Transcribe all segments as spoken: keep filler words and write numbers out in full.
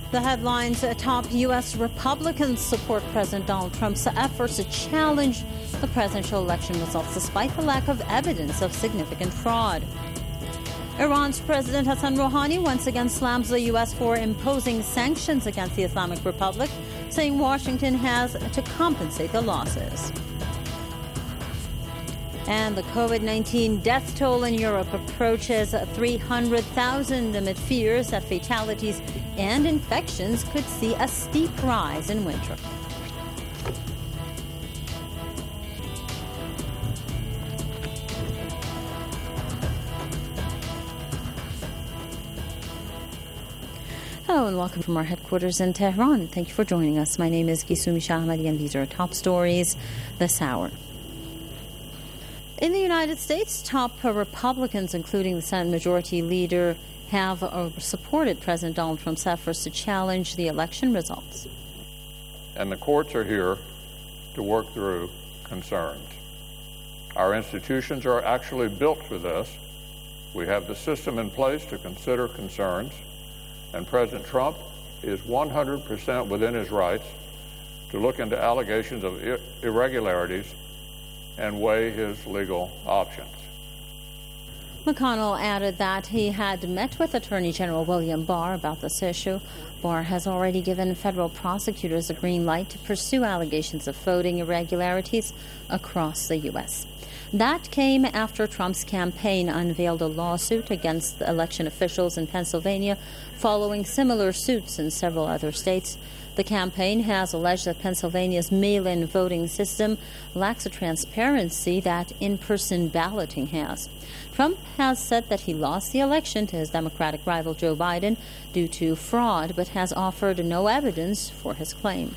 The headlines: top U S Republicans support President Donald Trump's efforts to challenge the presidential election results despite the lack of evidence of significant fraud. Iran's President Hassan Rouhani once again slams the U S for imposing sanctions against the Islamic Republic, saying Washington has to compensate the losses. And the COVID nineteen death toll in Europe approaches three hundred thousand amid fears that fatalities and infections could see a steep rise in winter. Hello and welcome from our headquarters in Tehran. Thank you for joining us. My name is Gisumi Shahmadi and these are top stories this hour. In the United States, top Republicans, including the Senate Majority Leader, have uh, supported President Donald Trump's efforts to challenge the election results. And the courts are here to work through concerns. Our institutions are actually built for this. We have the system in place to consider concerns, and President Trump is one hundred percent within his rights to look into allegations of ir- irregularities and weigh his legal options. McConnell added that he had met with Attorney General William Barr about this issue. Barr has already given federal prosecutors a green light to pursue allegations of voting irregularities across the U S. That came after Trump's campaign unveiled a lawsuit against election officials in Pennsylvania following similar suits in several other states. The campaign has alleged that Pennsylvania's mail-in voting system lacks the transparency that in-person balloting has. Trump has said that he lost the election to his Democratic rival Joe Biden due to fraud, but has offered no evidence for his claim.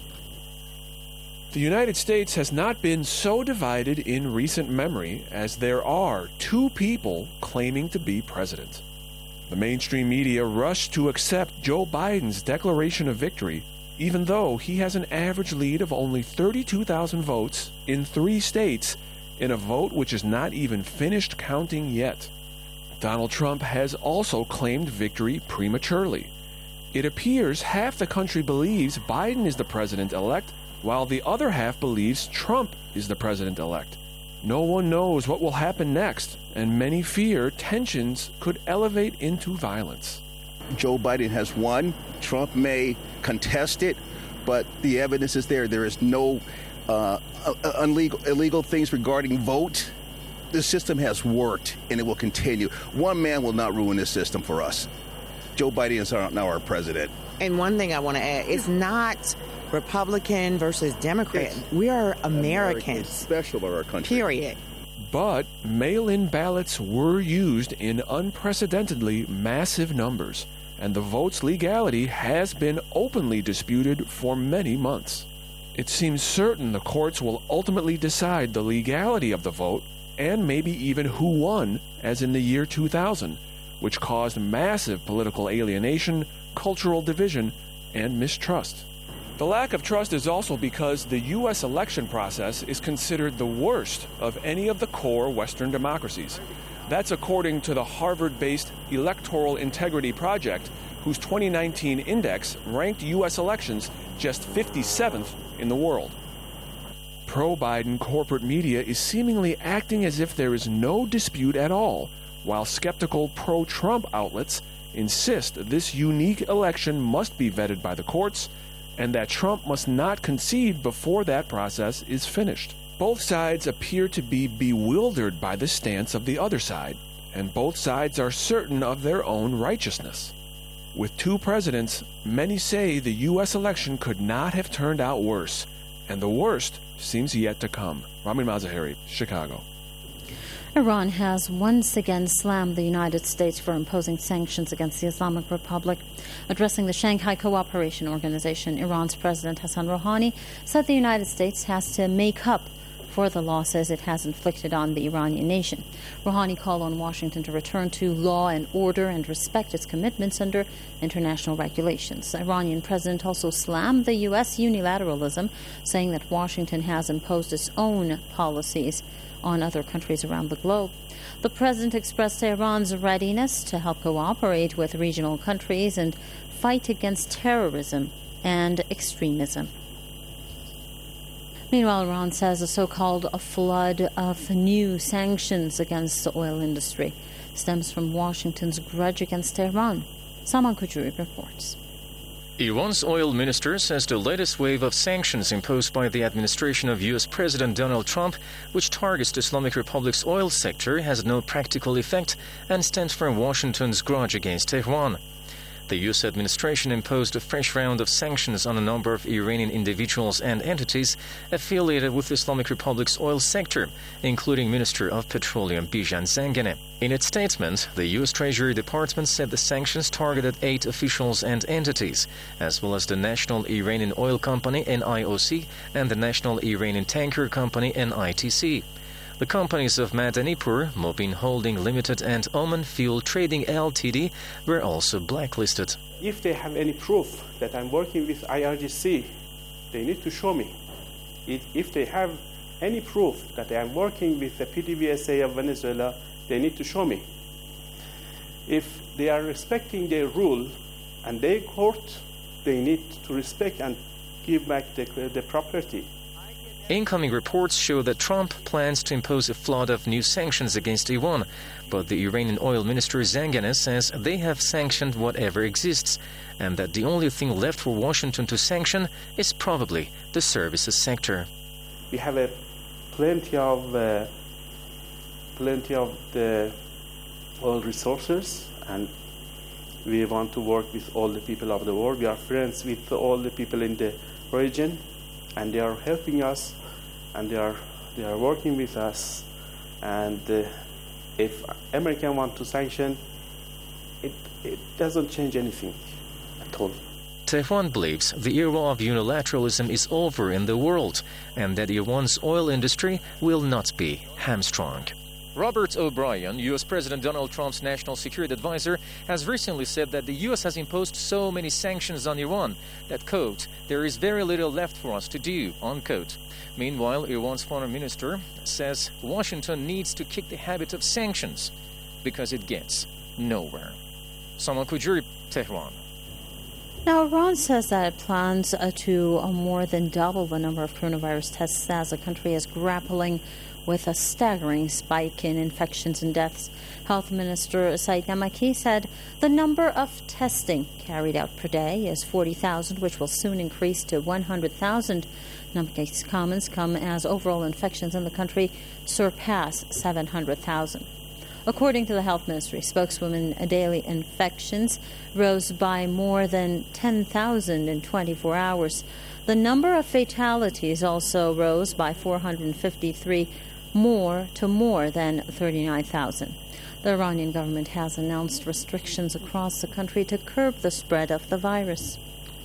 The United States has not been so divided in recent memory as there are two people claiming to be president. The mainstream media rushed to accept Joe Biden's declaration of victory, even though he has an average lead of only thirty-two thousand votes in three states in a vote which is not even finished counting yet. Donald Trump has also claimed victory prematurely. It appears half the country believes Biden is the president-elect, while the other half believes Trump is the president-elect. No one knows what will happen next, and many fear tensions could elevate into violence. Joe Biden has won. Trump may contest it, but the evidence is there. There is no uh, illegal, illegal things regarding vote. The system has worked, and it will continue. One man will not ruin this system for us. Joe Biden is our, now our president. And one thing I want to add, it's not Republican versus Democrat. It's we are Americans. Americans. Special of our country. Period. But mail-in ballots were used in unprecedentedly massive numbers, and the vote's legality has been openly disputed for many months. It seems certain the courts will ultimately decide the legality of the vote, and maybe even who won, as in the year two thousand, which caused massive political alienation, cultural division, and mistrust. The lack of trust is also because the U S election process is considered the worst of any of the core Western democracies. That's according to the Harvard-based Electoral Integrity Project, whose twenty nineteen index ranked U S elections just fifty-seventh in the world. Pro-Biden corporate media is seemingly acting as if there is no dispute at all, while skeptical pro-Trump outlets insist this unique election must be vetted by the courts and that Trump must not concede before that process is finished. Both sides appear to be bewildered by the stance of the other side, and both sides are certain of their own righteousness. With two presidents, many say the U S election could not have turned out worse, and the worst seems yet to come. Ramin Mazaheri, Chicago. Iran has once again slammed the United States for imposing sanctions against the Islamic Republic. Addressing the Shanghai Cooperation Organization, Iran's President Hassan Rouhani said the United States has to make up for the losses it has inflicted on the Iranian nation. Rouhani called on Washington to return to law and order and respect its commitments under international regulations. The Iranian president also slammed the U S unilateralism, saying that Washington has imposed its own policies on other countries around the globe. The president expressed Iran's readiness to help cooperate with regional countries and fight against terrorism and extremism. Meanwhile, Iran says a so-called flood of new sanctions against the oil industry stems from Washington's grudge against Tehran. Salman Khoujouri reports. Iran's oil minister says the latest wave of sanctions imposed by the administration of U S President Donald Trump, which targets the Islamic Republic's oil sector, has no practical effect and stems from Washington's grudge against Tehran. The U S administration imposed a fresh round of sanctions on a number of Iranian individuals and entities affiliated with the Islamic Republic's oil sector, including Minister of Petroleum Bijan Zanganeh. In its statement, the U S Treasury Department said the sanctions targeted eight officials and entities, as well as the National Iranian Oil Company N I O C and the National Iranian Tanker Company N I T C. The companies of Madanipur, Mobin Holding Limited and Oman Fuel Trading L T D were also blacklisted. If they have any proof that I'm working with I R G C, they need to show me. If they have any proof that I'm working with the P D V S A of Venezuela, they need to show me. If they are respecting their rule and their court, they need to respect and give back the, the property. Incoming reports show that Trump plans to impose a flood of new sanctions against Iran, but the Iranian oil minister Zanganeh says they have sanctioned whatever exists, and that the only thing left for Washington to sanction is probably the services sector. We have a plenty of uh, plenty of the oil resources, and we want to work with all the people of the world. We are friends with all the people in the region, and they are helping us, and they are they are working with us. And uh, if America want to sanction, it it doesn't change anything at all. Tehran believes the era of unilateralism is over in the world, and that Iran's oil industry will not be hamstrung. Robert O'Brien, U S President Donald Trump's national security advisor, has recently said that the U S has imposed so many sanctions on Iran that, quote, there is very little left for us to do, unquote. Meanwhile, Iran's foreign minister says Washington needs to kick the habit of sanctions because it gets nowhere. Salman Khoujouri, Tehran. Now, Iran says that it plans uh, to uh, more than double the number of coronavirus tests as the country is grappling with a staggering spike in infections and deaths. Health Minister Saeed Namaki said the number of testing carried out per day is forty thousand, which will soon increase to one hundred thousand. Namaki's comments come as overall infections in the country surpass seven hundred thousand. According to the Health Ministry spokeswoman, daily infections rose by more than ten thousand in twenty-four hours. The number of fatalities also rose by four hundred fifty-three more to more than thirty-nine thousand. The Iranian government has announced restrictions across the country to curb the spread of the virus.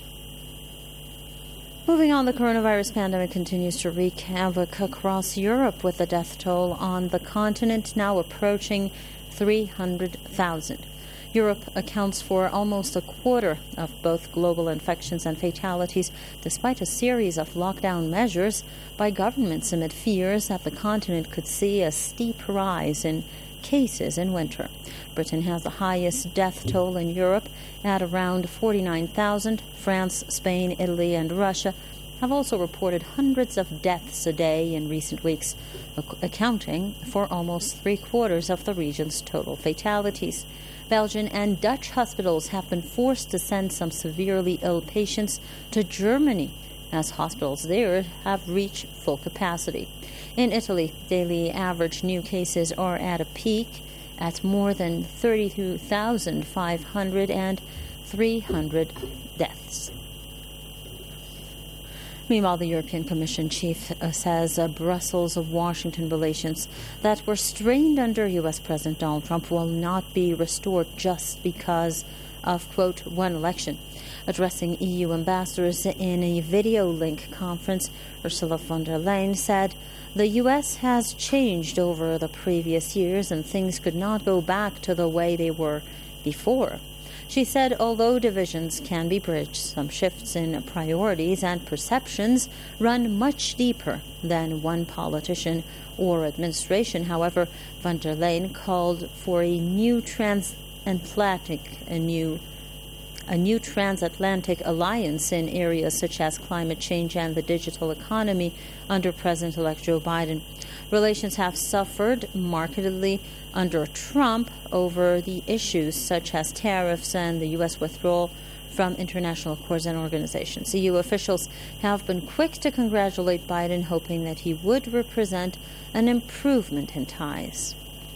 Moving on, the coronavirus pandemic continues to wreak havoc across Europe, with the death toll on the continent now approaching three hundred thousand. Europe accounts for almost a quarter of both global infections and fatalities, despite a series of lockdown measures by governments amid fears that the continent could see a steep rise in cases in winter. Britain has the highest death toll in Europe at around forty-nine thousand. France, Spain, Italy, and Russia have also reported hundreds of deaths a day in recent weeks, accounting for almost three-quarters of the region's total fatalities. Belgian and Dutch hospitals have been forced to send some severely ill patients to Germany, as hospitals there have reached full capacity. In Italy, daily average new cases are at a peak at more than thirty-two thousand five hundred and three hundred deaths. Meanwhile, the European Commission chief uh, says uh, Brussels-Washington relations that were strained under U S President Donald Trump will not be restored just because of, quote, one election. Addressing E U ambassadors in a video link conference, Ursula von der Leyen said the U S has changed over the previous years and things could not go back to the way they were before. She said although divisions can be bridged, some shifts in priorities and perceptions run much deeper than one politician or administration. However, von der Leyen called for a new transatlantic, a new a new transatlantic alliance in areas such as climate change and the digital economy under President-elect Joe Biden. Relations have suffered markedly under Trump over the issues such as tariffs and the U S withdrawal from international accords and organizations. E U officials have been quick to congratulate Biden, hoping that he would represent an improvement in ties.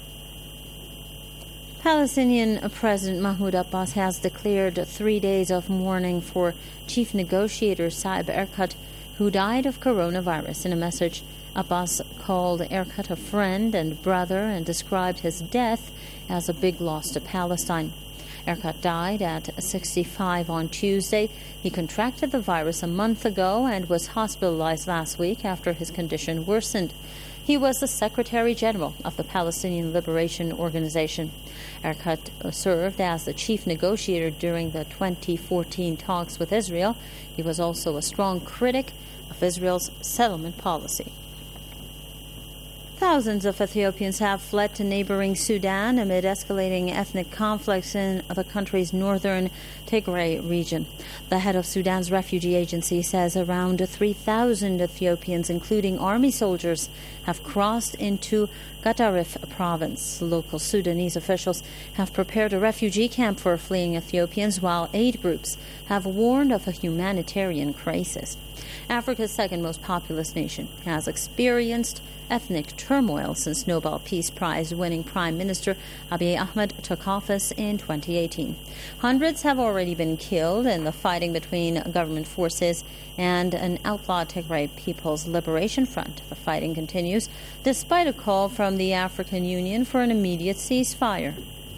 Palestinian President Mahmoud Abbas has declared three days of mourning for chief negotiator Saeb Erekat, who died of coronavirus. In a message, Abbas called Erekat a friend and brother and described his death as a big loss to Palestine. Erekat died at sixty-five on Tuesday. He contracted the virus a month ago and was hospitalized last week after his condition worsened. He was the Secretary General of the Palestinian Liberation Organization. Erekat served as the chief negotiator during the twenty fourteen talks with Israel. He was also a strong critic of Israel's settlement policy. Thousands of Ethiopians have fled to neighboring Sudan amid escalating ethnic conflicts in the country's northern Tigray region. The head of Sudan's refugee agency says around three thousand Ethiopians, including army soldiers, have crossed into Gadaref province. Local Sudanese officials have prepared a refugee camp for fleeing Ethiopians, while aid groups have warned of a humanitarian crisis. Africa's second most populous nation has experienced ethnic turmoil since Nobel Peace Prize winning Prime Minister Abiy Ahmed took office in twenty eighteen. Hundreds have already been killed in the fighting between government forces and an outlawed Tigray People's Liberation Front. The fighting continues despite a call from the African Union for an immediate ceasefire.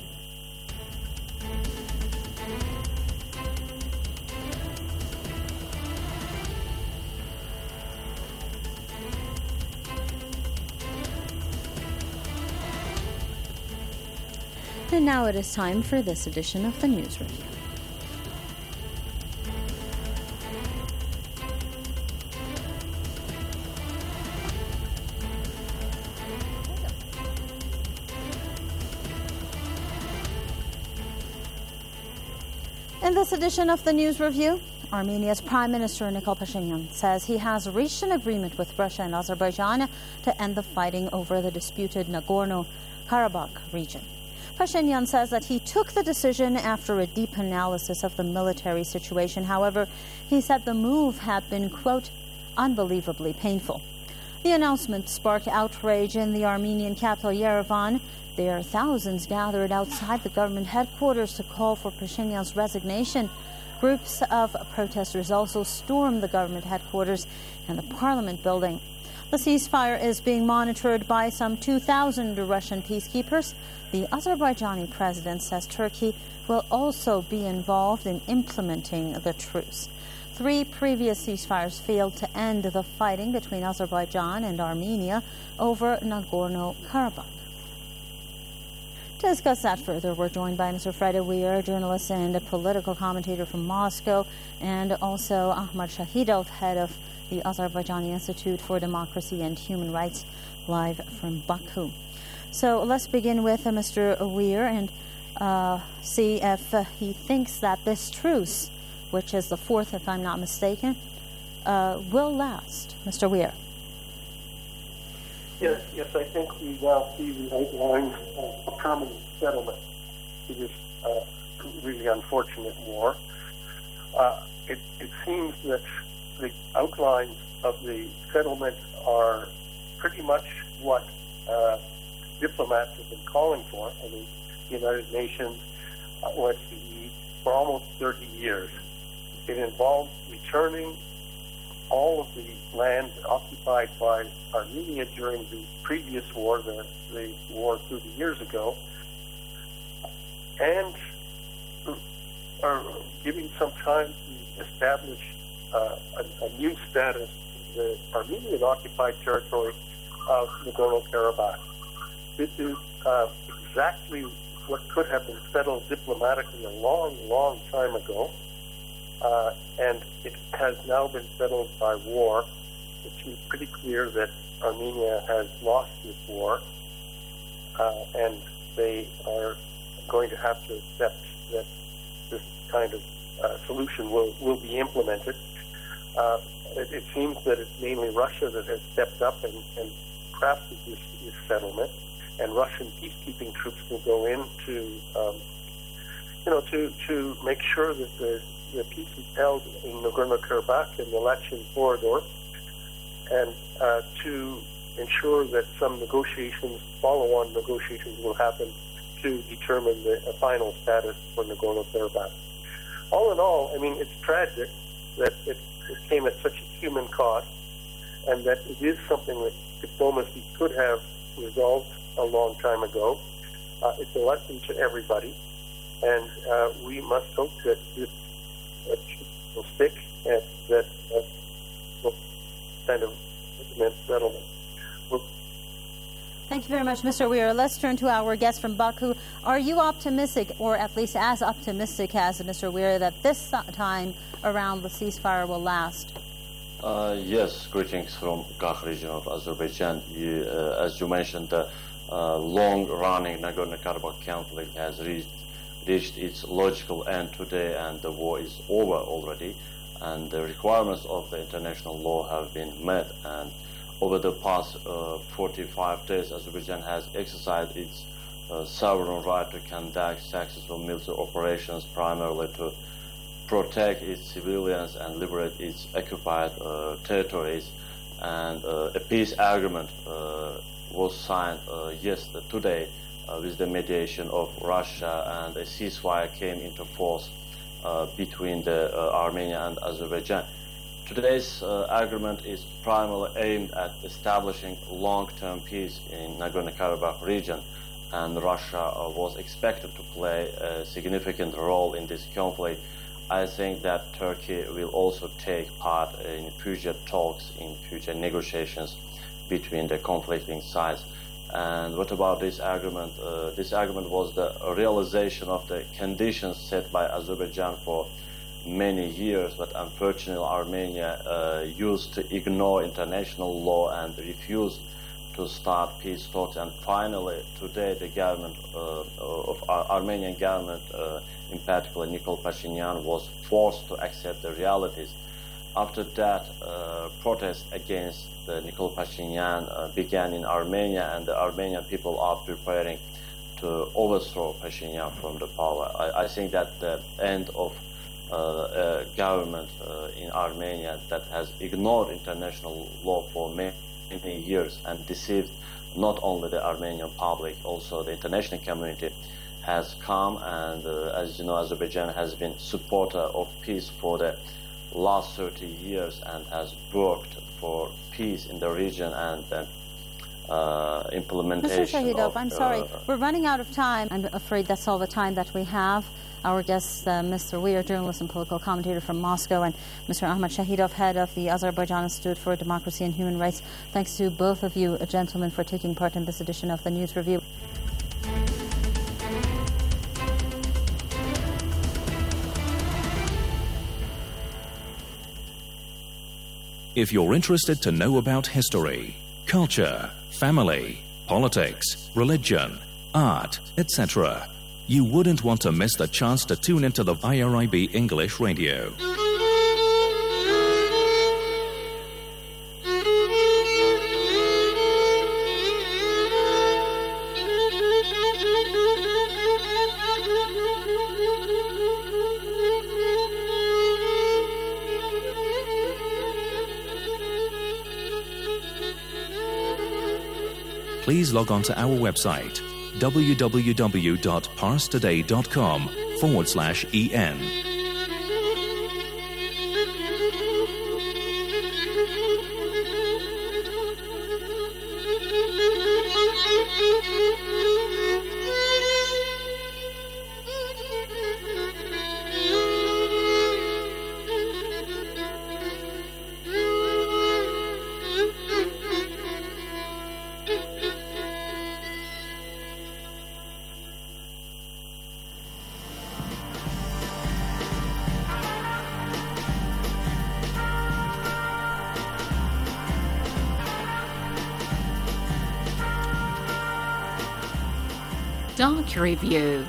And now it is time for this edition of the News Review. In this edition of the News Review, Armenia's Prime Minister Nikol Pashinyan says he has reached an agreement with Russia and Azerbaijan to end the fighting over the disputed Nagorno-Karabakh region. Pashinyan says that he took the decision after a deep analysis of the military situation. However, he said the move had been, quote, unbelievably painful. The announcement sparked outrage in the Armenian capital, Yerevan. There, thousands gathered outside the government headquarters to call for Pashinyan's resignation. Groups of protesters also stormed the government headquarters and the parliament building. The ceasefire is being monitored by some two thousand Russian peacekeepers. The Azerbaijani president says Turkey will also be involved in implementing the truce. Three previous ceasefires failed to end the fighting between Azerbaijan and Armenia over Nagorno-Karabakh. To discuss that further, we're joined by Mister Fred Weir, journalist and a political commentator from Moscow, and also Ahmad Shahidov, head of the Azerbaijani Institute for Democracy and Human Rights, live from Baku. So let's begin with uh, Mister Weir and uh, see if uh, he thinks that this truce, which is the fourth, if I'm not mistaken, uh, will last. Mister Weir. Yes, yes, I think we now see the outlines of a permanent settlement to this uh, really unfortunate war. Uh, it, it seems that the outlines of the settlement are pretty much what uh, diplomats have been calling for in the United Nations, uh, O S C E, for almost thirty years. It involves returning all of the land occupied by Armenia during the previous war, the, the war thirty years ago, and are giving some time to establish uh, a, a new status in the Armenian-occupied territory of Nagorno-Karabakh. This is uh, exactly what could have been settled diplomatically a long, long time ago, uh, and it has now been settled by war. It seems pretty clear that Armenia has lost this war, uh, and they are going to have to accept that this kind of uh, solution will, will be implemented. Uh, it, it seems that it's mainly Russia that has stepped up and, and crafted this, this settlement, and Russian peacekeeping troops will go in to, um, you know, to to make sure that the, the peace is held in Nagorno-Karabakh and the Lachin corridor, and uh, to ensure that some negotiations, follow-on negotiations, will happen to determine the a final status for Nagorno-Karabakh. All in all, I mean, it's tragic that it, it came at such a human cost, and that it is something that diplomacy could have resolved a long time ago. Uh, it's a lesson to everybody, and uh, we must hope that this uh, will stick and that uh, will kind of implement settlement. We'll Thank you very much, Mister Weir. Let's turn to our guest from Baku. Are you optimistic, or at least as optimistic as Mister Weir, that this time around the ceasefire will last? Uh, yes, greetings from Kakh region of Azerbaijan. You, uh, as you mentioned, the uh, long-running Nagorno-Karabakh conflict has reached, reached its logical end today, and the war is over already, and the requirements of the international law have been met. And over the past uh, forty-five days, Azerbaijan has exercised its uh, sovereign right to conduct successful military operations, primarily to protect its civilians and liberate its occupied uh, territories. And uh, a peace agreement uh, was signed uh, yesterday, today, uh, with the mediation of Russia, and a ceasefire came into force uh, between the uh, Armenia and Azerbaijan. Today's uh, agreement is primarily aimed at establishing long-term peace in Nagorno-Karabakh region, and Russia uh, was expected to play a significant role in this conflict. I think that Turkey will also take part in future talks, in future negotiations between the conflicting sides. And what about this agreement? Uh, this agreement was the realization of the conditions set by Azerbaijan for many years, but unfortunately Armenia uh, used to ignore international law and refused to start peace talks. And finally, today, the government uh, of our Armenian government, uh, in particular Nikol Pashinyan, was forced to accept the realities. After that, uh, protests against the Nikol Pashinyan uh, began in Armenia, and the Armenian people are preparing to overthrow Pashinyan from the power. I, I think that the end of uh, a government uh, in Armenia that has ignored international law for many many years and deceived not only the Armenian public, also the international community has come. And uh, as you know, Azerbaijan has been supporter of peace for the last thirty years and has worked for peace in the region and uh, uh, implementation. Mister Shahidov, of, I'm sorry, uh, we're running out of time. I'm afraid that's all the time that we have. Our guest, uh, Mister Weir, journalist and political commentator from Moscow, and Mister Ahmad Shahidov, head of the Azerbaijan Institute for Democracy and Human Rights. Thanks to both of you, gentlemen, for taking part in this edition of the News Review. If you're interested to know about history, culture, family, politics, religion, art, et cetera, you wouldn't want to miss the chance to tune into the I R I B English Radio. Please log on to our website, www.parstoday.com forward slash en. Doc Review.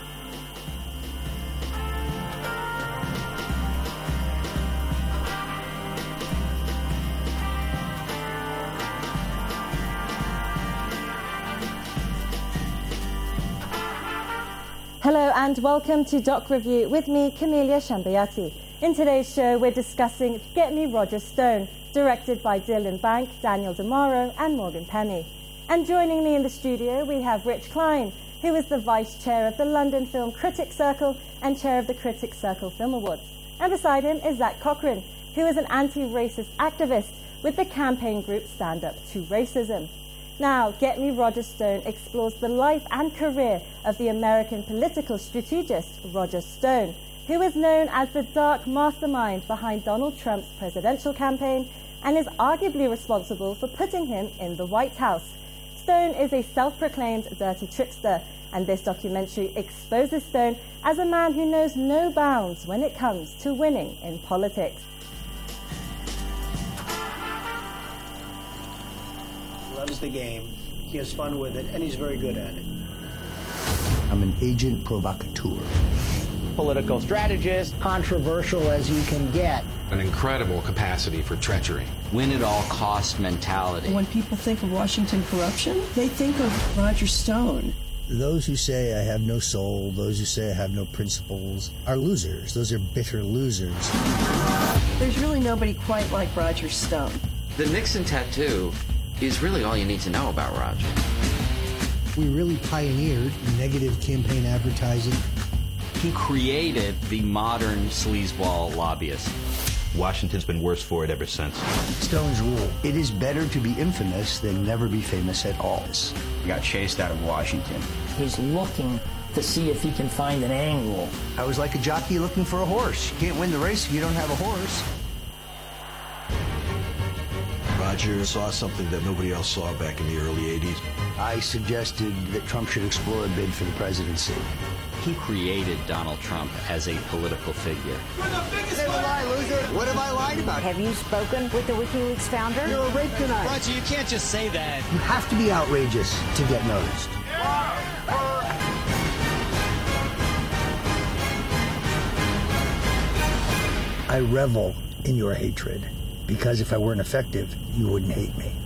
Hello and welcome to Doc Review with me, Camelia Shambayati. In today's show, we're discussing Get Me Roger Stone, directed by Dylan Bank, Daniel DeMauro and Morgan Penny. And joining me in the studio, we have Rich Klein, who is the Vice Chair of the London Film Critics Circle and Chair of the Critics Circle Film Awards. And beside him is Zach Cochran, who is an anti-racist activist with the campaign group Stand Up to Racism. Now, Get Me Roger Stone explores the life and career of the American political strategist Roger Stone, who is known as the dark mastermind behind Donald Trump's presidential campaign and is arguably responsible for putting him in the White House. Stone is a self-proclaimed dirty trickster, and this documentary exposes Stone as a man who knows no bounds when it comes to winning in politics. Loves the game, he has fun with it, and he's very good at it. I'm an agent provocateur. Political strategist, controversial as you can get. An incredible capacity for treachery. Win-at-all-cost mentality. When people think of Washington corruption, they think of Roger Stone. Those who say I have no soul, those who say I have no principles, are losers. Those are bitter losers. There's really nobody quite like Roger Stone. The Nixon tattoo is really all you need to know about Roger. We really pioneered negative campaign advertising. He created the modern sleazeball lobbyist. Washington's been worse for it ever since. Stone's rule: it is better to be infamous than never be famous at all. He got chased out of Washington. He's looking to see if he can find an angle. I was like a jockey looking for a horse. You can't win the race if you don't have a horse. Roger saw something that nobody else saw back in the early eighties. I suggested that Trump should explore a bid for the presidency. He created Donald Trump as a political figure. You're the biggest lie, loser. What have I lied about? Have you spoken with the WikiLeaks founder? You're a rape tonight. Roger, you can't just say that. You have to be outrageous to get noticed. I revel in your hatred, because if I weren't effective, you wouldn't hate me.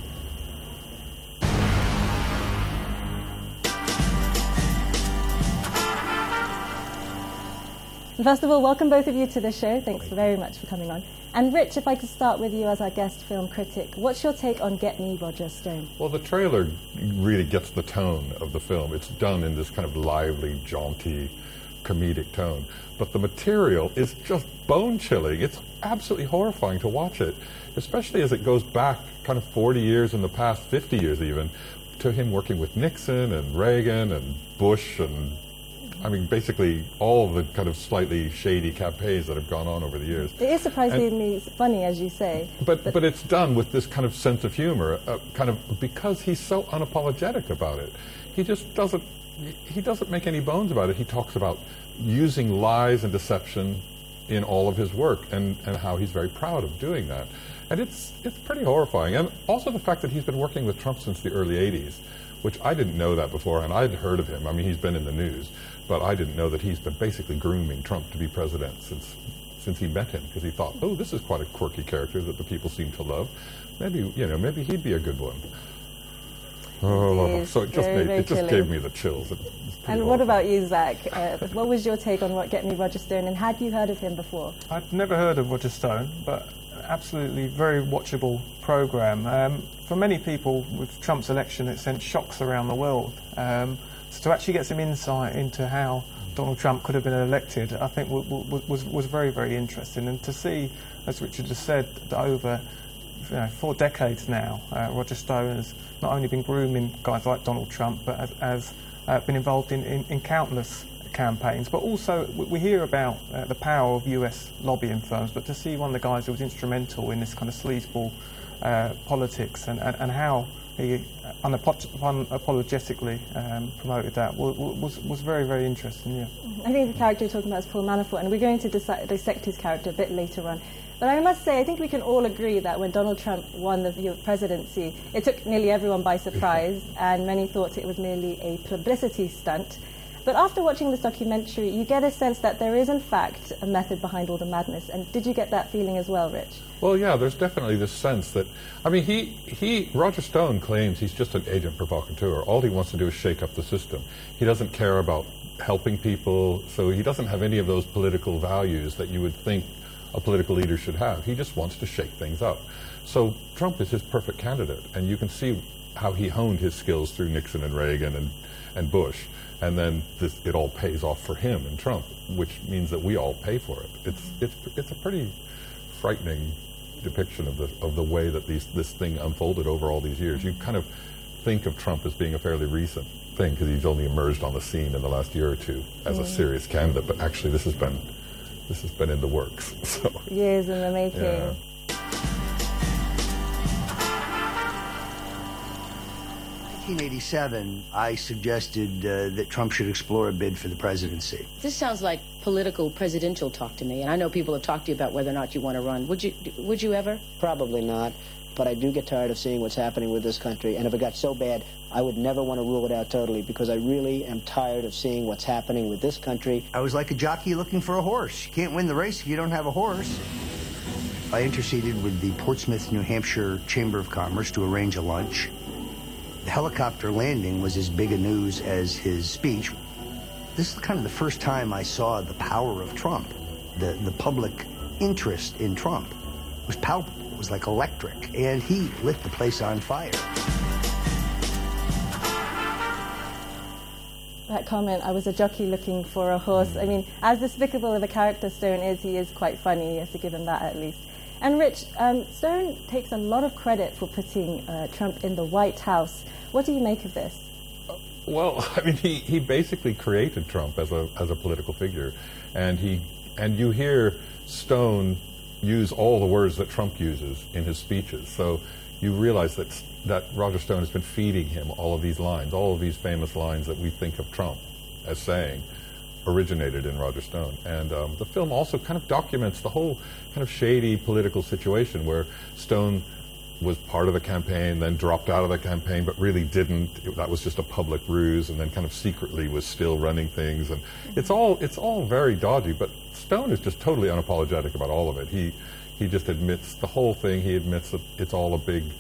First of all, welcome both of you to the show. Thanks very much for coming on. And Rich, if I could start with you as our guest film critic, what's your take on Get Me Roger Stone? Well, the trailer really gets the tone of the film. It's done in this kind of lively, jaunty, comedic tone. But the material is just bone-chilling. It's absolutely horrifying to watch it, especially as it goes back kind of forty years in the past, fifty years even, to him working with Nixon and Reagan and Bush and I mean, basically all the kind of slightly shady campaigns that have gone on over the years. It is surprisingly and, funny, as you say. But, but but it's done with this kind of sense of humor, uh, kind of because he's so unapologetic about it. He just doesn't, he doesn't make any bones about it. He talks about using lies and deception in all of his work and, and how he's very proud of doing that. And it's it's pretty horrifying. And also the fact that he's been working with Trump since the early eighties, which I didn't know that before, and I'd heard of him. I mean, he's been in the news, but I didn't know that he's been basically grooming Trump to be president since since he met him, because he thought, oh, this is quite a quirky character that the people seem to love. Maybe, you know, maybe he'd be a good one. Oh, so it just very, made, very it just chilling. gave me the chills. It, and what about you, Zach? Uh, what was your take on what Get Me Roger Stone, and had you heard of him before? I'd never heard of Roger Stone, but absolutely very watchable program. Um, for many people, with Trump's election, it sent shocks around the world. Um, so to actually get some insight into how Donald Trump could have been elected, I think w- w- was was very, very interesting. And to see, as Richard just said, that over you know, four decades now, uh, Roger Stone has not only been grooming guys like Donald Trump, but has, has uh, been involved in, in, in countless campaigns. But also, we, we hear about uh, the power of U S lobbying firms, but to see one of the guys who was instrumental in this kind of sleazeball uh, politics and, and, and how he unapo- unapologetically um, promoted that was, was was very, very interesting, yeah. I think the character you're talking about is Paul Manafort, and we're going to dissect his character a bit later on. But I must say, I think we can all agree that when Donald Trump won the presidency, it took nearly everyone by surprise, and many thought it was merely a publicity stunt. But after watching this documentary, you get a sense that there is, in fact, a method behind all the madness. And did you get that feeling as well, Rich? Well, yeah, there's definitely this sense that, I mean, he, he, Roger Stone claims he's just an agent provocateur. All he wants to do is shake up the system. He doesn't care about helping people, so he doesn't have any of those political values that you would think a political leader should have. He just wants to shake things up. So Trump is his perfect candidate, and you can see how he honed his skills through Nixon and Reagan and, and Bush. And then this, it all pays off for him and Trump, which means that we all pay for it. It's it's it's a pretty frightening depiction of the of the way that these this thing unfolded over all these years. You kind of think of Trump as being a fairly recent thing because he's only emerged on the scene in the last year or two as a serious candidate. But actually, this has been this has been in the works. So years in the making. Yeah. In nineteen eighty-seven, I suggested uh, that Trump should explore a bid for the presidency. This sounds like political presidential talk to me, and I know people have talked to you about whether or not you want to run. Would you? Would you ever? Probably not, but I do get tired of seeing what's happening with this country, and if it got so bad, I would never want to rule it out totally, because I really am tired of seeing what's happening with this country. I was like a jockey looking for a horse. You can't win the race if you don't have a horse. I interceded with the Portsmouth, New Hampshire Chamber of Commerce to arrange a lunch. The helicopter landing was as big a news as his speech. This is kind of the first time I saw the power of Trump. The, the public interest in Trump was palpable. It was like electric. And he lit the place on fire. That comment, I was a jockey looking for a horse. I mean, as despicable of a character Stone is, he is quite funny. You have to give him that at least. And Rich, um, Stone takes a lot of credit for putting uh, Trump in the White House. What do you make of this? Well, I mean, he, he basically created Trump as a as a political figure, and he and you hear Stone use all the words that Trump uses in his speeches. So you realize that that Roger Stone has been feeding him all of these lines, all of these famous lines that we think of Trump as saying, originated in Roger Stone. And um, the film also kind of documents the whole kind of shady political situation where Stone was part of the campaign, then dropped out of the campaign, but really didn't. It, that was just a public ruse, and then kind of secretly was still running things. And it's all it's all very dodgy, but Stone is just totally unapologetic about all of it. He he just admits the whole thing. He admits that it's all a big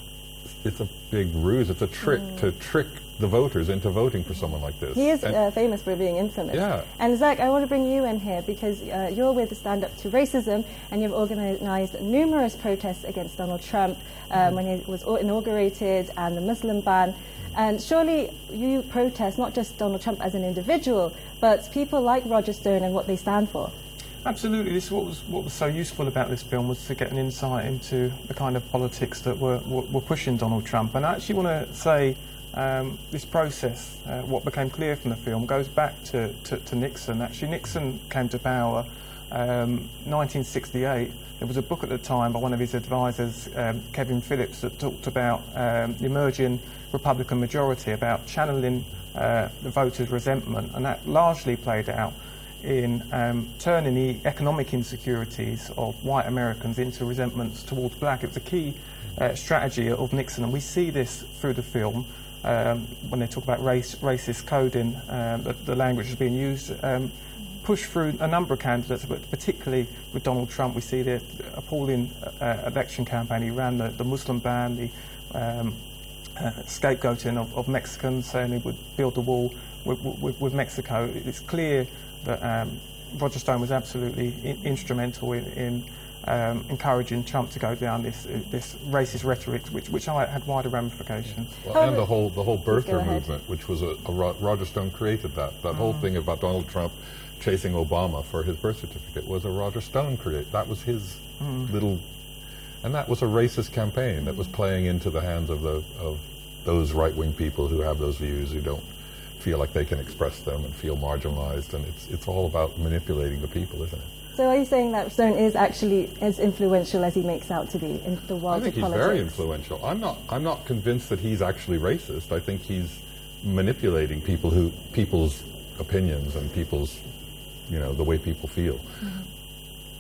it's a big ruse. It's a trick mm. to trick the voters into voting for someone like this. He is and, uh, famous for being infamous. Yeah. And Zach, I want to bring you in here because uh, you're with Stand Up to Racism, and you've organized numerous protests against Donald Trump um, mm-hmm. when he was inaugurated, and the Muslim ban. And surely you protest not just Donald Trump as an individual, but people like Roger Stone and what they stand for. Absolutely. This is what was what was so useful about this film, was to get an insight into the kind of politics that were were, were pushing Donald Trump. And I actually want to say um, this process, uh, what became clear from the film, goes back to, to, to Nixon. Actually, Nixon came to power um, nineteen sixty-eight. There was a book at the time by one of his advisors, um, Kevin Phillips, that talked about um, the emerging Republican majority, about channeling uh, the voters' resentment, and that largely played out in um, turning the economic insecurities of white Americans into resentments towards black. It was a key uh, strategy of Nixon, and we see this through the film um, when they talk about race, racist coding, um, the, the language is being used, um, pushed through a number of candidates, but particularly with Donald Trump. We see the appalling uh, election campaign. He ran the, the Muslim ban, the um, uh, scapegoating of, of Mexicans, saying he would build a wall with, with, with Mexico. It's clear that um, Roger Stone was absolutely in, instrumental in, in um, encouraging Trump to go down this uh, this racist rhetoric, which which had wider ramifications. Well, and the whole the whole birther movement, which was a, a Roger Stone created that. That mm. whole thing about Donald Trump chasing Obama for his birth certificate was a Roger Stone create. That was his mm. little, and that was a racist campaign that was playing into the hands of the of those right-wing people who have those views, who don't feel like they can express them and feel marginalized, and it's it's all about manipulating the people, isn't it? So are you saying that Stone is actually as influential as he makes out to be in the world of politics? I think he's very influential. I'm not I'm not convinced that he's actually racist. I think he's manipulating people who people's opinions and people's, you know, the way people feel. Mm-hmm.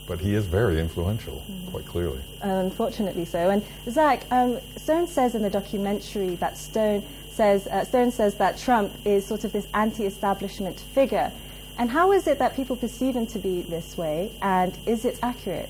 but he is very influential, mm. quite clearly. Unfortunately so. And Zach, um, Stone says in the documentary that Stone says uh, Stone says that Trump is sort of this anti-establishment figure. And how is it that people perceive him to be this way, and is it accurate?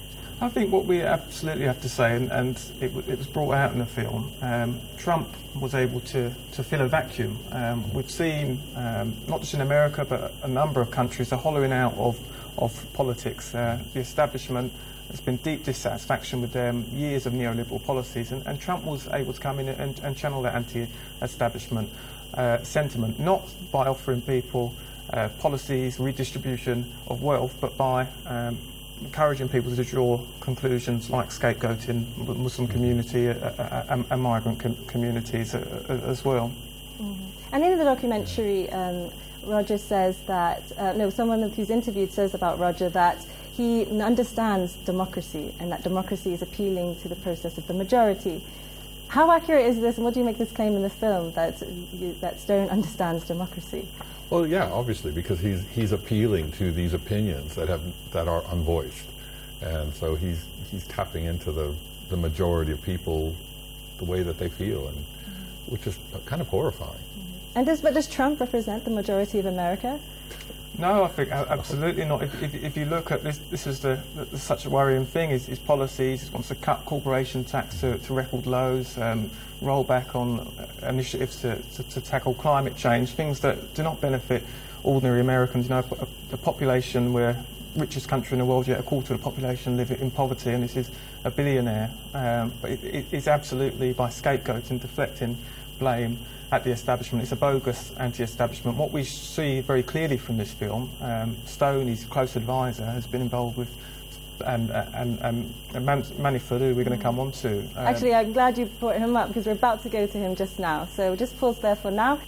I think what we absolutely have to say, and, and it, it was brought out in the film, um, Trump was able to, to fill a vacuum. Um, we've seen, um, not just in America, but a number of countries are hollowing out of, of politics. Uh, the establishment, there's been deep dissatisfaction with them, years of neoliberal policies, and, and Trump was able to come in and, and channel that anti-establishment uh, sentiment, not by offering people uh, policies, redistribution of wealth, but by um, encouraging people to draw conclusions like scapegoating Muslim community uh, uh, and migrant com communities uh, as well. Mm-hmm. And in the documentary, um, Roger says that, uh, no, someone who's interviewed says about Roger that he understands democracy and that democracy is appealing to the process of the majority. How accurate is this, and what do you make this claim in the film, that, you, that Stone understands democracy? Well, yeah, obviously, because he's he's appealing to these opinions that have that are unvoiced, and so he's he's tapping into the the majority of people, the way that they feel, and mm-hmm. which is kind of horrifying. Mm-hmm. And does but does Trump represent the majority of America? No, I think absolutely not. If, if, if you look at this, this is the, the such a worrying thing. His, his policies, he wants to cut corporation tax to, to record lows, um, roll back on initiatives to, to, to tackle climate change, things that do not benefit ordinary Americans. You know, a, a population where richest country in the world, yet a quarter of the population live in poverty, and this is a billionaire. Um, but it, it, it's absolutely by scapegoating, deflecting blame at the establishment. It's a bogus anti-establishment. What we see very clearly from this film, um, Stone, his close advisor, has been involved with, and and, and, and Man Manafort, who we're going to come on to. Um, Actually, I'm glad you brought him up, because we're about to go to him just now. So just pause there for now.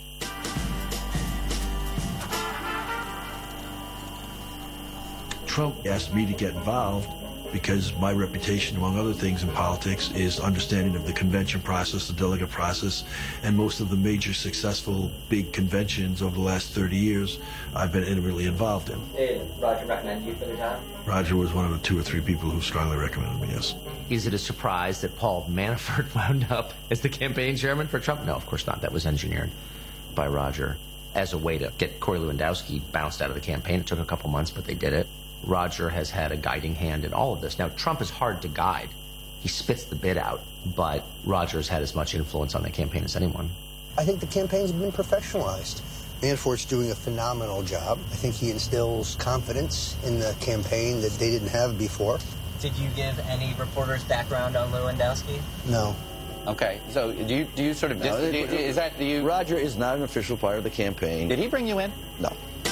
Trump asked me to get involved because my reputation, among other things in politics, is understanding of the convention process, the delegate process, and most of the major successful big conventions over the last thirty years I've been intimately involved in. Did Roger recommend you for the job? Roger was one of the two or three people who strongly recommended me, yes. Is it a surprise that Paul Manafort wound up as the campaign chairman for Trump? No, of course not. That was engineered by Roger as a way to get Corey Lewandowski bounced out of the campaign. It took a couple months, but they did it. Roger has had a guiding hand in all of this. Now, Trump is hard to guide. He spits the bit out, but Roger's had as much influence on the campaign as anyone. I think the campaign's been professionalized. Manafort's doing a phenomenal job. I think he instills confidence in the campaign that they didn't have before. Did you give any reporters background on Lewandowski? No. Okay, so do you do you sort of no, dis- do you, is that do you? Roger is not an official part of the campaign. Did he bring you in? No.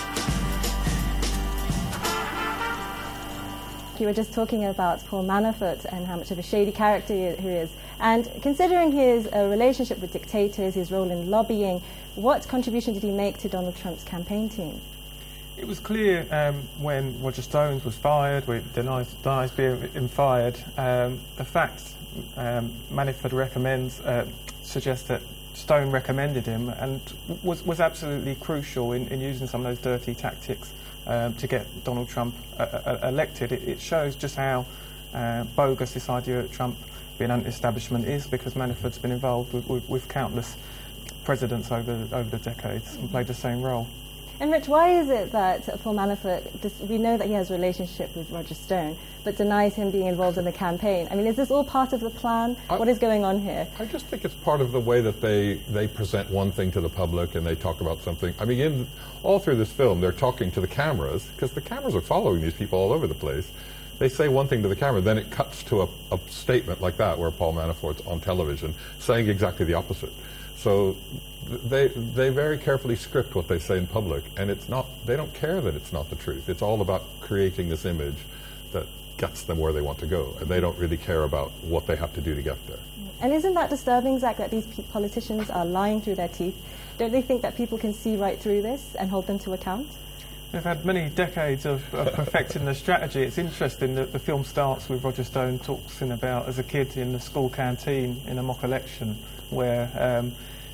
You were just talking about Paul Manafort and how much of a shady character he is. And considering his uh, relationship with dictators, his role in lobbying, what contribution did he make to Donald Trump's campaign team? It was clear um, when Roger Stone was fired, when denies, denies being fired, um, the fact um, Manafort recommends uh, suggests that Stone recommended him and was, was absolutely crucial in, in using some of those dirty tactics Um, to get Donald Trump uh, uh, elected. It, it shows just how uh, bogus this idea that Trump being anti-establishment is, because Manafort's been involved with, with, with countless presidents over, over the decades and played the same role. And Rich, why is it that Paul Manafort, we know that he has a relationship with Roger Stone, but denies him being involved in the campaign? I mean, is this all part of the plan? I, what is going on here? I just think it's part of the way that they, they present one thing to the public and they talk about something. I mean, in, all through this film, they're talking to the cameras, because the cameras are following these people all over the place. They say one thing to the camera, then it cuts to a, a statement like that where Paul Manafort's on television saying exactly the opposite. So they they very carefully script what they say in public, and it's not, they don't care that it's not the truth. It's all about creating this image that gets them where they want to go, and they don't really care about what they have to do to get there. And isn't that disturbing, Zach, that these politicians are lying through their teeth? Don't they think that people can see right through this and hold them to account? We've had many decades of, of perfecting the strategy. It's interesting that the film starts with Roger Stone talking about as a kid in the school canteen in a mock election where um,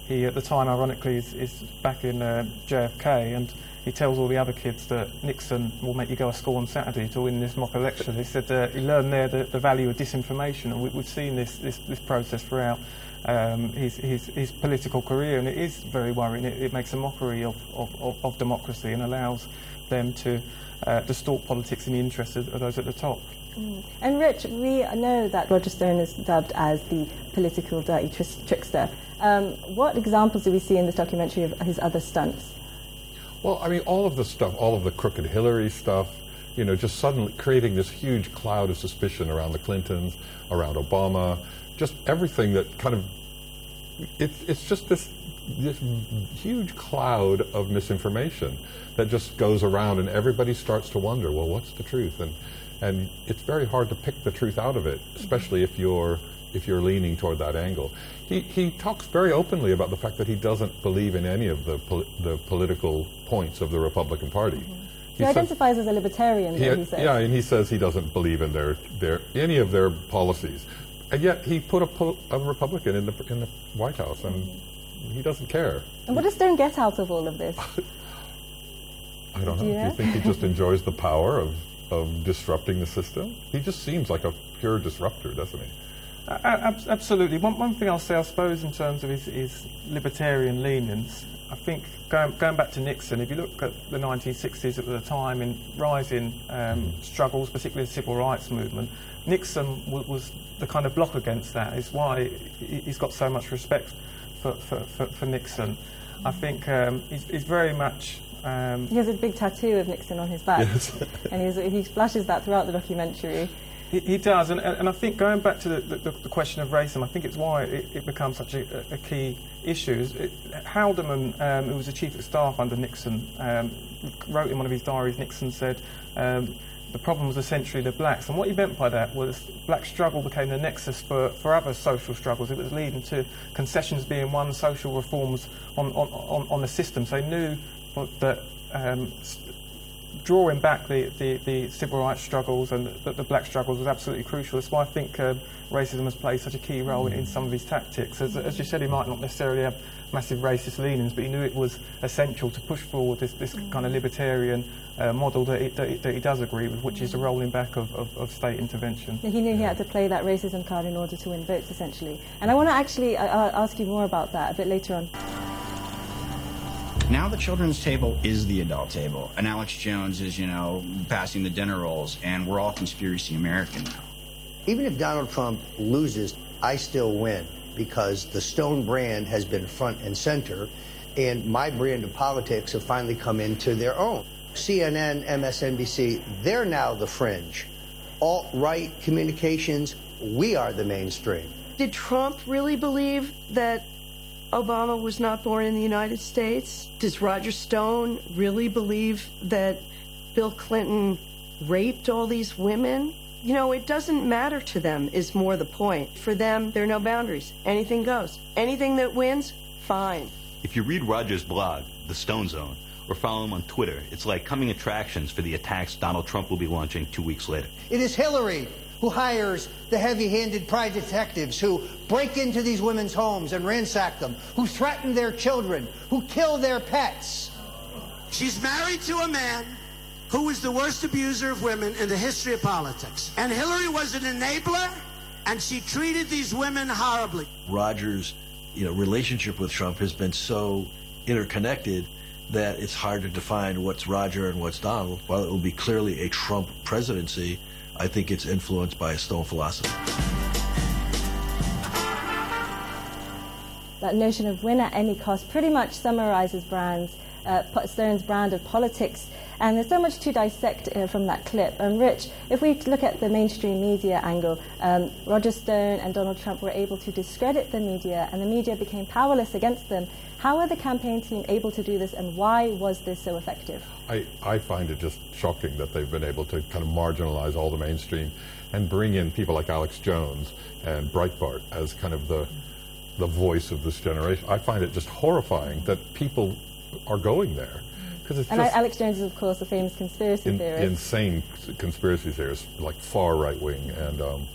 he, at the time, ironically, is, is back in uh, J F K, and he tells all the other kids that Nixon will make you go to school on Saturday to win this mock election. He said uh, he learned there the, the value of disinformation, and we, we've seen this, this, this process throughout um, his, his, his political career, and it is very worrying. It, it makes a mockery of, of, of, of democracy and allows them to uh, distort politics in the interest of, of those at the top. Mm. And Rich, we know that Roger Stone is dubbed as the political dirty tr- trickster. Um, what examples do we see in this documentary of his other stunts? Well, I mean, all of the stuff, all of the crooked Hillary stuff, you know, just suddenly creating this huge cloud of suspicion around the Clintons, around Obama, just everything that kind of, it's it's just this this huge cloud of misinformation that just goes around, and everybody starts to wonder, well, what's the truth? And and it's very hard to pick the truth out of it, especially if you're if you're leaning toward that angle. He he talks very openly about the fact that he doesn't believe in any of the pol- the political points of the Republican Party. Mm-hmm. He, he identifies says, as a libertarian, he, he says. Yeah, and he says he doesn't believe in their, their any of their policies. And yet he put a, pol- a Republican in the in the White House, and mm-hmm. he doesn't care. And what does Stone get out of all of this? I don't know. Do you, Do know? you think he just enjoys the power of, of disrupting the system? He just seems like a pure disruptor, doesn't he? Uh, ab- absolutely. One, one thing I'll say, I suppose, in terms of his, his libertarian leanings, I think going, going back to Nixon, if you look at the nineteen sixties at the time in rising um, struggles, particularly the civil rights movement, Nixon w- was the kind of block against that. It's why he's got so much respect for, for, for, for Nixon. I think um, he's, he's very much... Um, he has a big tattoo of Nixon on his back, yes. and he's, he flashes that throughout the documentary. He, he does, and, and I think going back to the, the, the question of racism, I think it's why it, it becomes such a, a key issue. It, Haldeman, um, who was the chief of staff under Nixon, um, wrote in one of his diaries, Nixon said, um, the problem was essentially the blacks. And what he meant by that was black struggle became the nexus for, for other social struggles. It was leading to concessions being one, social reforms on, on, on, on the system. So he knew that um, drawing back the, the, the civil rights struggles and the, the black struggles was absolutely crucial. That's why I think um, racism has played such a key role in, in some of his tactics. As, as you said, he might not necessarily have massive racist leanings, but he knew it was essential to push forward this, this mm. kind of libertarian uh, model that, it, that, it, that he does agree with, which mm. is the rolling back of, of, of state intervention. He knew he had to play that racism card in order to win votes, essentially. And I want to actually uh, ask you more about that a bit later on. Now the children's table is the adult table, and Alex Jones is, you know, passing the dinner rolls, and we're all conspiracy American now. Even if Donald Trump loses, I still win, because the Stone brand has been front and center, and my brand of politics have finally come into their own. C N N, M S N B C, they're now the fringe. Alt-right communications, we are the mainstream. Did Trump really believe that Obama was not born in the United States? Does Roger Stone really believe that Bill Clinton raped all these women? You know, it doesn't matter to them is more the point. For them, there are no boundaries. Anything goes. Anything that wins, fine. If you read Roger's blog, The Stone Zone, or follow him on Twitter, it's like coming attractions for the attacks Donald Trump will be launching two weeks later. It is Hillary who hires the heavy-handed private detectives who break into these women's homes and ransack them, who threaten their children, who kill their pets. She's married to a man who was the worst abuser of women in the history of politics. And Hillary was an enabler, and she treated these women horribly. Roger's, you know, relationship with Trump has been so interconnected that it's hard to define what's Roger and what's Donald. While it will be clearly a Trump presidency, I think it's influenced by a Stone philosophy. That notion of win at any cost pretty much summarizes Brand's, uh, Stone's brand of politics. And there's so much to dissect uh, from that clip. And Rich, if we look at the mainstream media angle, um, Roger Stone and Donald Trump were able to discredit the media, and the media became powerless against them. How were the campaign team able to do this, and why was this so effective? I, I find it just shocking that they've been able to kind of marginalize all the mainstream and bring in people like Alex Jones and Breitbart as kind of the the voice of this generation. I find it just horrifying that people are going there. It's and just Alex Jones is, of course, a famous conspiracy in, theorist. Insane conspiracy theorist, like far right-wing. And, um,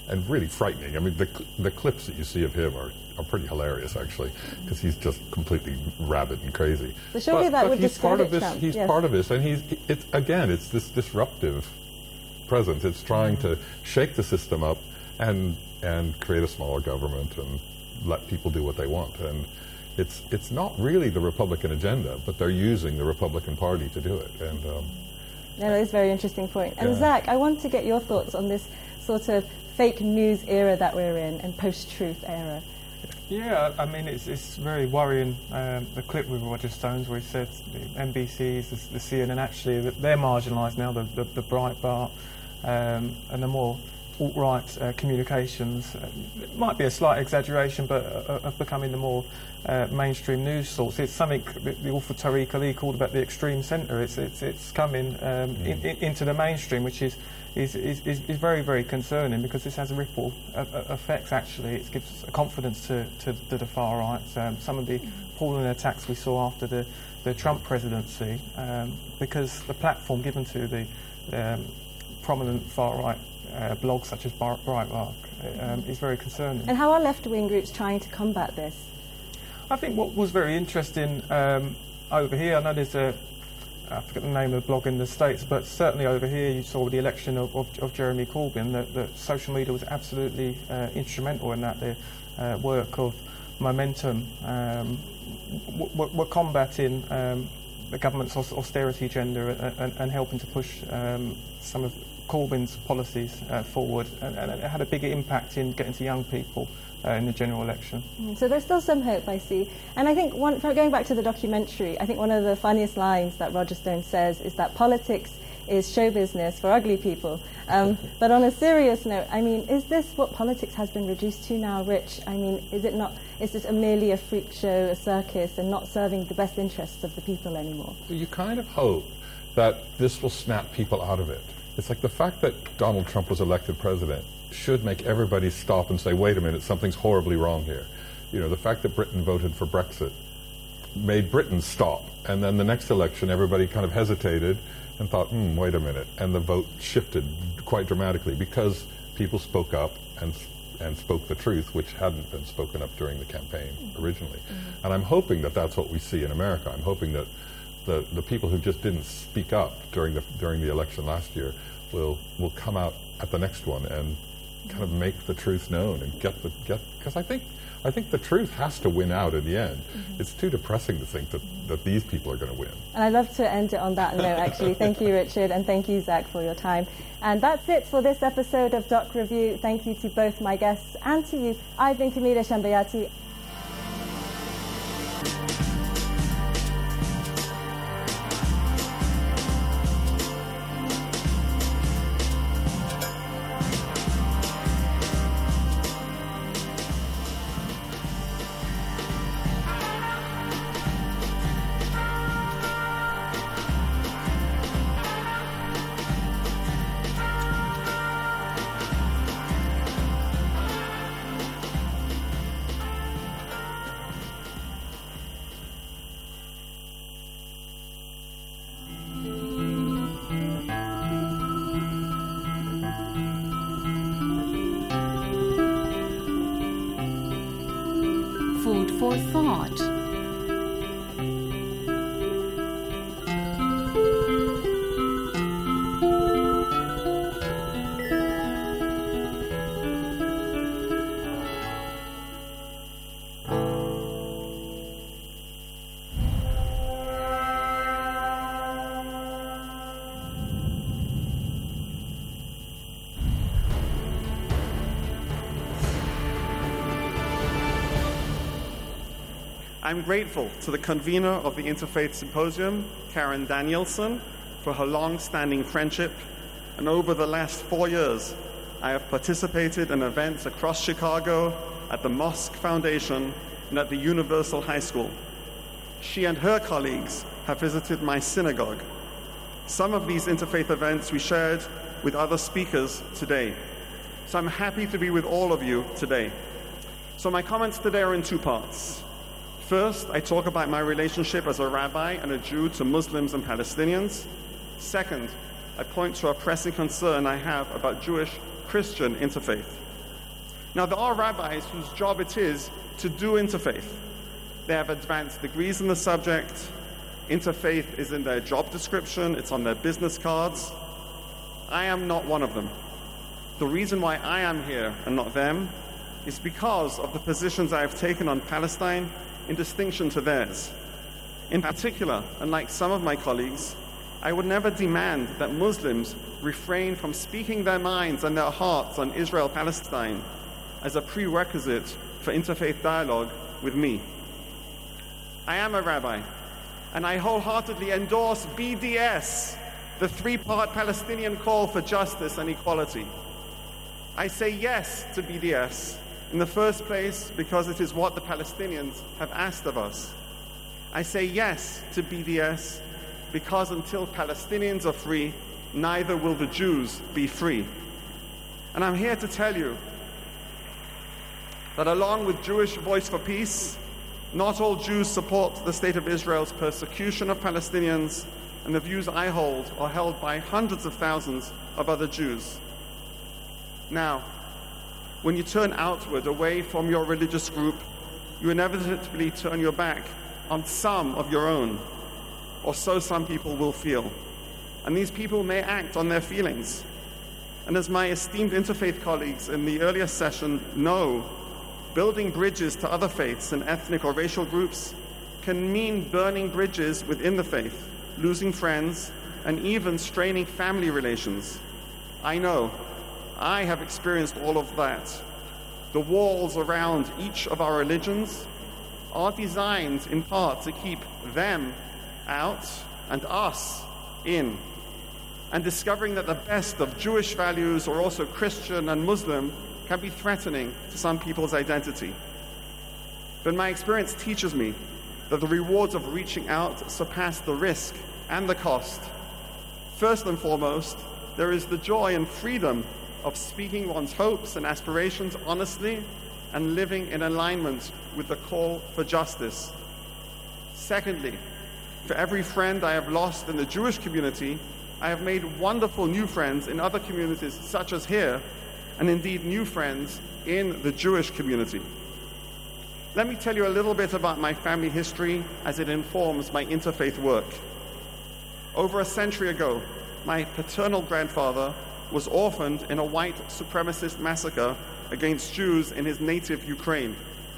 and really frightening. I mean, the the clips that you see of him are, are pretty hilarious, actually, because he's just completely rabid and crazy. So surely but, that but would he's part of discredit this. Trump. He's yes. part of this, and he's it's again, it's this disruptive presence. It's trying to shake the system up and and create a smaller government and let people do what they want. And it's it's not really the Republican agenda, but they're using the Republican Party to do it. And um, no, that is a very interesting point. And yeah. Zach, I want to get your thoughts on this sort of fake news era that we're in and post-truth era. Yeah, I mean, it's it's very worrying, um, the clip with Roger Stone where he said the N B Cs, the, the C N N, actually, that they're marginalised now, the, the, the Breitbart um, and the more alt-right uh, communications. Uh, it might be a slight exaggeration, but uh, of becoming the more uh, mainstream news source. It's something that the author Tariq Ali called about the extreme centre. It's it's it's coming um, mm. in, in, into the mainstream, which is is, is is very, very concerning, because this has a ripple uh, effects, actually. It gives confidence to, to, to the far right. Um, some of the appalling attacks we saw after the, the Trump presidency, um, because the platform given to the um, prominent far right Uh, blogs such as Bar- Breitbart um, is very concerning. And how are left-wing groups trying to combat this? I think what was very interesting um, over here, I know there's a, I forget the name of the blog in the States, but certainly over here you saw with the election of, of, of Jeremy Corbyn that, that social media was absolutely uh, instrumental in that, the uh, work of Momentum. Um, w- we're combating um, the government's austerity agenda and, and, and helping to push um, some of Corbyn's policies uh, forward, and, and it had a bigger impact in getting to young people uh, in the general election. Mm, so there's still some hope, I see. And I think, one, for going back to the documentary, I think one of the funniest lines that Roger Stone says is that politics is show business for ugly people. Um, but on a serious note, I mean, is this what politics has been reduced to now, Rich? I mean, is it not? Is this a merely a freak show, a circus, and not serving the best interests of the people anymore? You kind of hope that this will snap people out of it. It's like the fact that Donald Trump was elected president should make everybody stop and say, wait a minute, something's horribly wrong here. You know, the fact that Britain voted for Brexit made Britain stop. And then the next election, everybody kind of hesitated and thought, hmm, wait a minute. And the vote shifted quite dramatically because people spoke up and and spoke the truth, which hadn't been spoken up during the campaign originally. Mm-hmm. And I'm hoping that that's what we see in America. I'm hoping that the, the people who just didn't speak up during the during the election last year will will come out at the next one and kind of make the truth known and get the get because I think I think the truth has to win out in the end. Mm-hmm. It's too depressing to think that, that these people are going to win. And I'd love to end it on that note, actually. Thank you, Richard, and thank you, Zach, for your time. And that's it for this episode of Doc Review. Thank you to both my guests and to you. I've been Camelia Shambayati. Food for thought. I'm grateful to the convener of the Interfaith Symposium, Karen Danielson, for her long-standing friendship, and over the last four years, I have participated in events across Chicago, at the Mosque Foundation, and at the Universal High School. She and her colleagues have visited my synagogue. Some of these interfaith events we shared with other speakers today. So I'm happy to be with all of you today. So my comments today are in two parts. First, I talk about my relationship as a rabbi and a Jew to Muslims and Palestinians. Second, I point to a pressing concern I have about Jewish-Christian interfaith. Now, there are rabbis whose job it is to do interfaith. They have advanced degrees in the subject. Interfaith is in their job description. It's on their business cards. I am not one of them. The reason why I am here and not them is because of the positions I have taken on Palestine in distinction to theirs. In particular, unlike some of my colleagues, I would never demand that Muslims refrain from speaking their minds and their hearts on Israel-Palestine as a prerequisite for interfaith dialogue with me. I am a rabbi, and I wholeheartedly endorse B D S, the three-part Palestinian call for justice and equality. I say yes to B D S, in the first place because it is what the Palestinians have asked of us. I say yes to B D S because until Palestinians are free, neither will the Jews be free. And I'm here to tell you that along with Jewish Voice for Peace, not all Jews support the State of Israel's persecution of Palestinians, and the views I hold are held by hundreds of thousands of other Jews. Now, when you turn outward away from your religious group, you inevitably turn your back on some of your own, or so some people will feel. And these people may act on their feelings. And as my esteemed interfaith colleagues in the earlier session know, building bridges to other faiths and ethnic or racial groups can mean burning bridges within the faith, losing friends, and even straining family relations. I know. I have experienced all of that. The walls around each of our religions are designed in part to keep them out and us in. And discovering that the best of Jewish values are also Christian and Muslim can be threatening to some people's identity. But my experience teaches me that the rewards of reaching out surpass the risk and the cost. First and foremost, there is the joy and freedom of speaking one's hopes and aspirations honestly and living in alignment with the call for justice. Secondly, for every friend I have lost in the Jewish community, I have made wonderful new friends in other communities such as here, and indeed new friends in the Jewish community. Let me tell you a little bit about my family history as it informs my interfaith work. Over a century ago, my paternal grandfather was orphaned in a white supremacist massacre against Jews in his native Ukraine.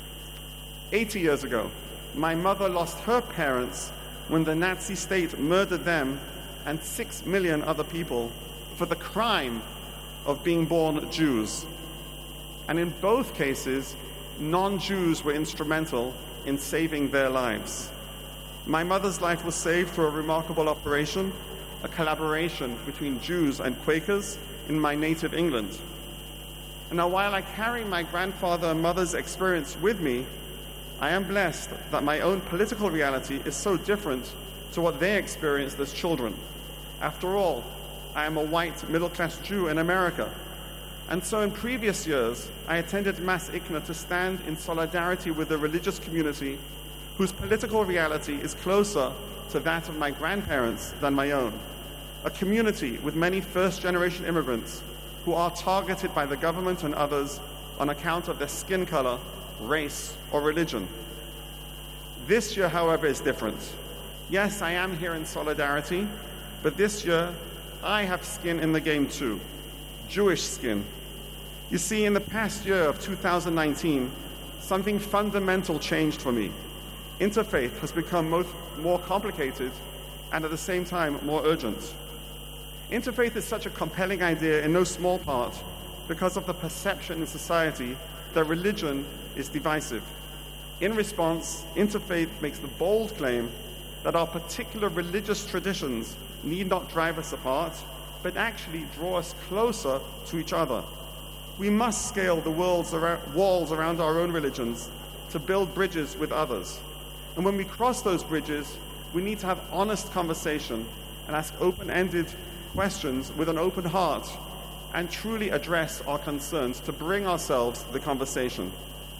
eighty years ago, my mother lost her parents when the Nazi state murdered them and six million other people for the crime of being born Jews. And in both cases, non-Jews were instrumental in saving their lives. My mother's life was saved through a remarkable operation, a collaboration between Jews and Quakers in my native England. And now, while I carry my grandfather and mother's experience with me, I am blessed that my own political reality is so different to what they experienced as children. After all, I am a white middle-class Jew in America. And so in previous years, I attended Mass Ikna to stand in solidarity with the religious community whose political reality is closer to that of my grandparents than my own. A community with many first-generation immigrants who are targeted by the government and others on account of their skin color, race, or religion. This year, however, is different. Yes, I am here in solidarity, but this year, I have skin in the game too. Jewish skin. You see, in the past year of two thousand nineteen, something fundamental changed for me. Interfaith has become most, more complicated and at the same time more urgent. Interfaith is such a compelling idea in no small part because of the perception in society that religion is divisive. In response, interfaith makes the bold claim that our particular religious traditions need not drive us apart, but actually draw us closer to each other. We must scale the world's around, walls around our own religions to build bridges with others. And when we cross those bridges, we need to have honest conversation and ask open-ended questions with an open heart and truly address our concerns to bring ourselves to the conversation.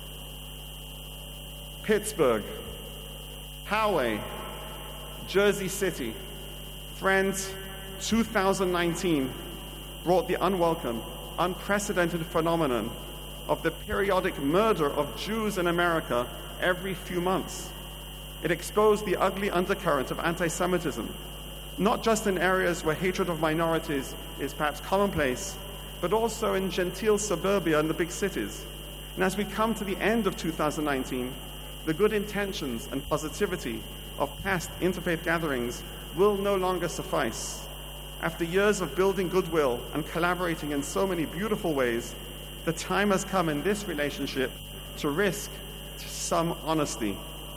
Pittsburgh, Poway, Jersey City. Friends, two thousand nineteen brought the unwelcome, unprecedented phenomenon of the periodic murder of Jews in America every few months. It exposed the ugly undercurrent of anti-Semitism, not just in areas where hatred of minorities is perhaps commonplace, but also in genteel suburbia and the big cities. And as we come to the end of two thousand nineteen, the good intentions and positivity of past interfaith gatherings will no longer suffice. After years of building goodwill and collaborating in so many beautiful ways, the time has come in this relationship to risk some honesty.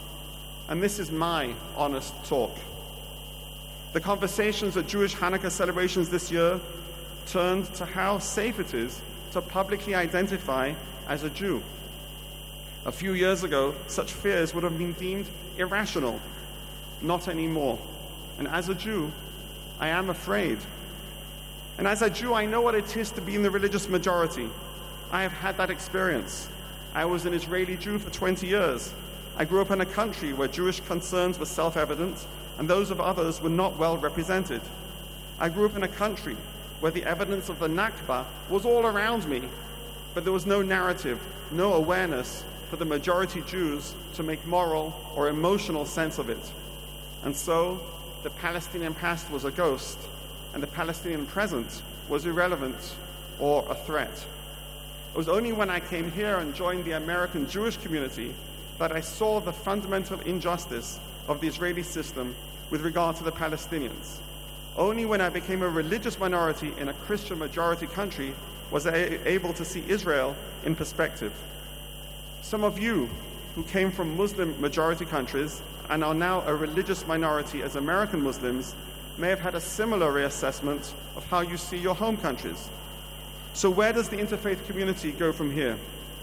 And this is my honest talk. The conversations at Jewish Hanukkah celebrations this year turned to how safe it is to publicly identify as a Jew. A few years ago, such fears would have been deemed irrational. Not anymore. And as a Jew, I am afraid. And as a Jew, I know what it is to be in the religious majority. I have had that experience. I was an Israeli Jew for twenty years. I grew up in a country where Jewish concerns were self-evident and those of others were not well represented. I grew up in a country where the evidence of the Nakba was all around me, but there was no narrative, no awareness for the majority Jews to make moral or emotional sense of it. And so, the Palestinian past was a ghost, and the Palestinian present was irrelevant or a threat. It was only when I came here and joined the American Jewish community that I saw the fundamental injustice of the Israeli system with regard to the Palestinians. Only when I became a religious minority in a Christian majority country was I able to see Israel in perspective. Some of you who came from Muslim majority countries and are now a religious minority as American Muslims may have had a similar reassessment of how you see your home countries. So where does the interfaith community go from here?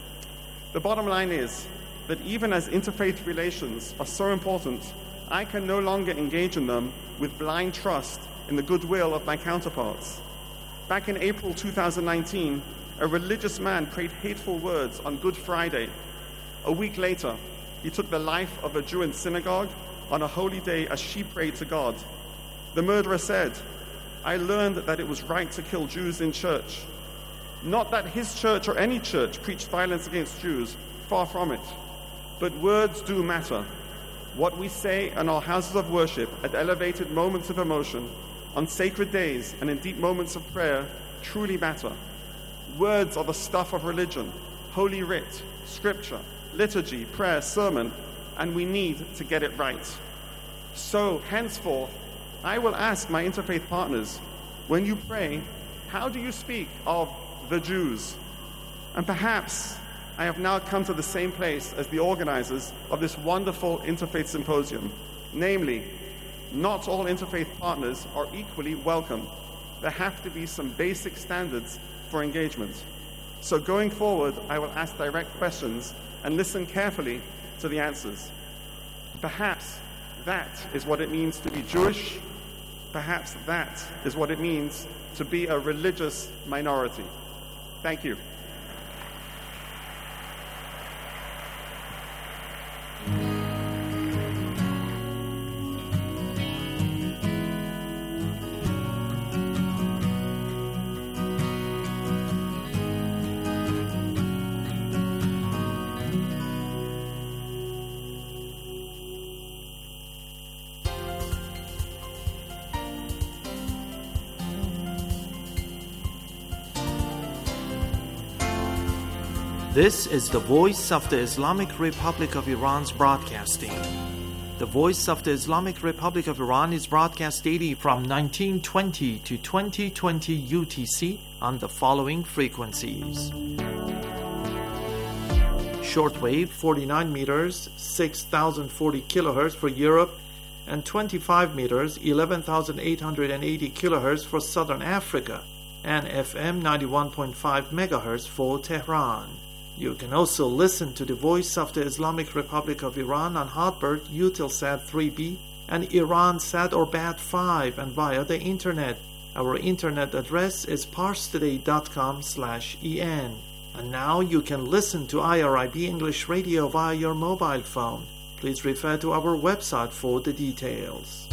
The bottom line is that even as interfaith relations are so important, I can no longer engage in them with blind trust in the goodwill of my counterparts. Back in April two thousand nineteen, a religious man prayed hateful words on Good Friday. A week later, he took the life of a Jew in synagogue on a holy day as she prayed to God. The murderer said, "I learned that it was right to kill Jews in church." Not that his church or any church preached violence against Jews, far from it. But words do matter. What we say in our houses of worship at elevated moments of emotion, on sacred days and in deep moments of prayer truly matter. Words are the stuff of religion, holy writ, scripture, liturgy, prayer, sermon, and we need to get it right. So, henceforth, I will ask my interfaith partners, when you pray, how do you speak of the Jews? And perhaps I have now come to the same place as the organizers of this wonderful interfaith symposium. Namely, not all interfaith partners are equally welcome. There have to be some basic standards for engagement. So going forward, I will ask direct questions and listen carefully to the answers. Perhaps that is what it means to be Jewish. Perhaps that is what it means to be a religious minority. Thank you. This is the Voice of the Islamic Republic of Iran's broadcasting. The Voice of the Islamic Republic of Iran is broadcast daily from nineteen twenty to twenty twenty U T C on the following frequencies. Shortwave forty-nine meters, six thousand forty kilohertz for Europe, and twenty-five meters, eleven thousand eight hundred eighty kilohertz for Southern Africa, and F M ninety-one point five megahertz for Tehran. You can also listen to the Voice of the Islamic Republic of Iran on Hotbird, Eutelsat three B, and Iransat or Bat five, and via the internet. Our internet address is parstoday dot com slash en. And now you can listen to I R I B English Radio via your mobile phone. Please refer to our website for the details.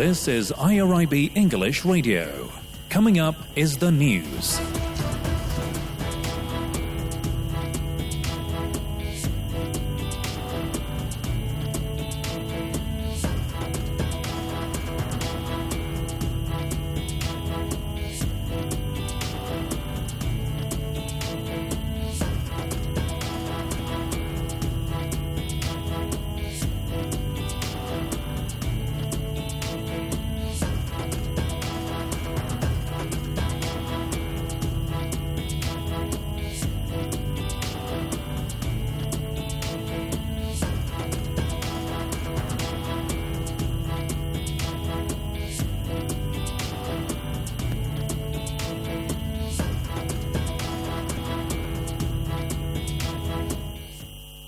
This is I R I B English Radio. Coming up is the news.